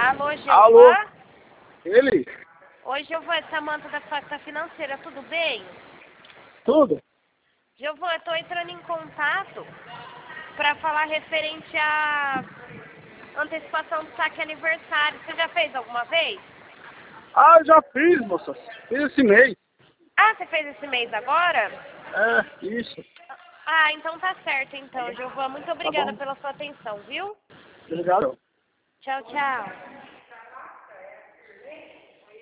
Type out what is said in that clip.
Alô, Alô? Gilvan? Ele? Oi, Gilvan, é Samanta da Facta Financeira, tudo bem? Tudo? Gilvan, eu estou entrando em contato para falar referente à antecipação do saque aniversário. Você já fez alguma vez? Ah, eu já fiz, moça. Fiz esse mês. Ah, você fez esse mês agora? É, isso. Ah, então tá certo então, Gilvan. Muito Tá obrigada bom? pela sua atenção, viu? Obrigado. Tchau, tchau.